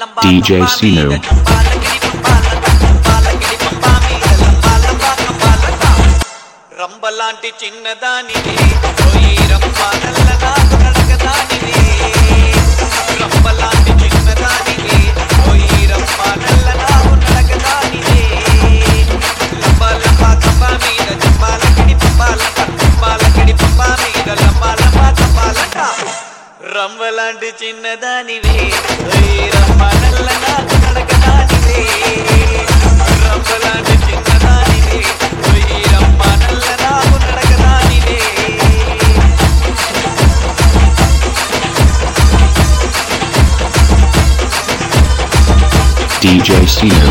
DJ Sinu. రంబలాంటి చిన్నదానివే ఓయి రంబ నల్ల నాకు నడకదానివే రంబలాంటి చిన్నదానివే ఓయి రంబ నల్ల నాకు నడకదానివే లంబ లంబ కంబ మీద జంబాలకిడి పంబాలట పంబాలకిడి పంబ మీద లంబ లంబ కంబాలట రంబలాంటి చిన్నదానివే ఓయి రంబ నల్ల నాకు నడకదానివే రంబలాంటి చిన్నదానివే ఓయి రంబ నల్ల నాకు నడకదానివే DJ Sinu.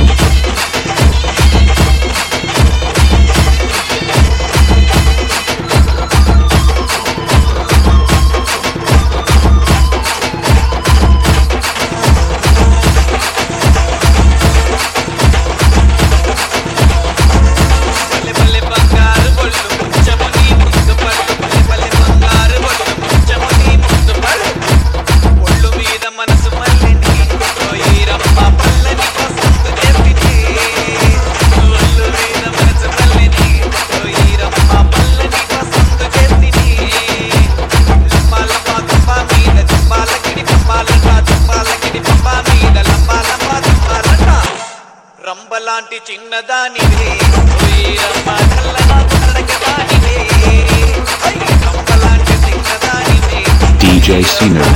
రంబలాంటి చిన్నదానివే ఓయి రంబ నల్ల నాకు నడకదానివే రంబలాంటి చిన్నదానివే DJ Sinu.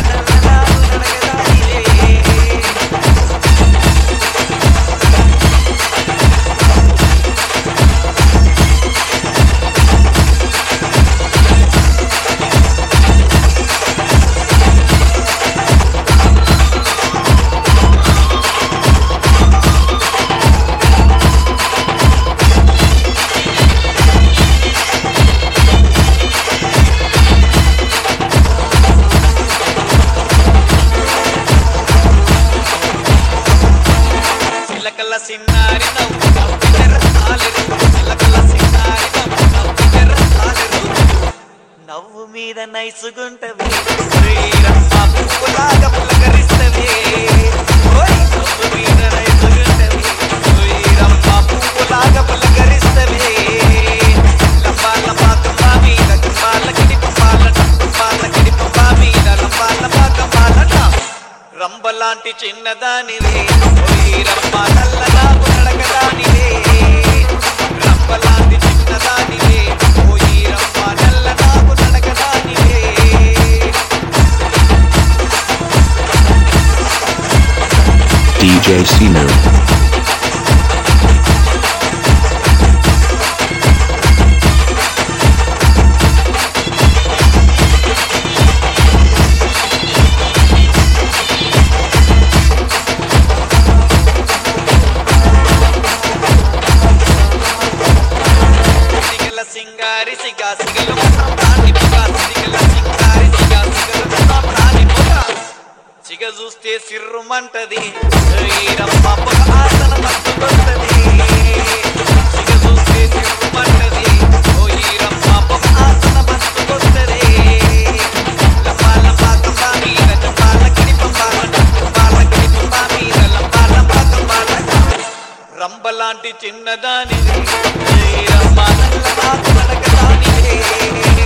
చిలకల సిన్నారి నవ్వు నవ్వితే రసాలెరు చిలకల సిన్నారి నవ్వు నవ్వితే రసాలెరు నవ్వు మీద నైసుగుంటవి శ్రీరమ్మ పువ్వులాగా పులకరిస్తవి ఓయ్ నవ్వు మీద నైసుగుంటవి శ్రీరమ్మ పువ్వులాగా పులకరిస్తవి లంబ లంబ కంబ మీద కంబాలకిడి పంబాలట పంబాలకిడి పంబ మీద లంబ లంబ కంబాలట రంబలాంటి చిన్నదానివే ఓయి రంబ నల్ల నాకు నడకదానివే రంబలాంటి చిన్నదానివే ఓయి రంబ నల్ల నాకు నడకదానివే DJ Sinu. సిగల సింగారి సిగా సిగల ప్రాణి పొగ సిగల సింగారి సిగా సిగల ప్రాణి పొగ సిగ చూస్తే సిర్రుమంటది ఈ రంబ పొగ ఆసన మత్తుకొస్తది సిగ చూస్తే సిర్రుమంటది ఓ ఈ రంబ పొగ ఆసన మత్తుకొస్తది లంబ లంబ కంబ మీద జంబాలకిడి పంబాలట జంబాలకిడి పంబ మీద లంబ లంబ కంబాలట రంబలాంటి చిన్నదానివే రంబ నల్ల నాకు నడకదానివే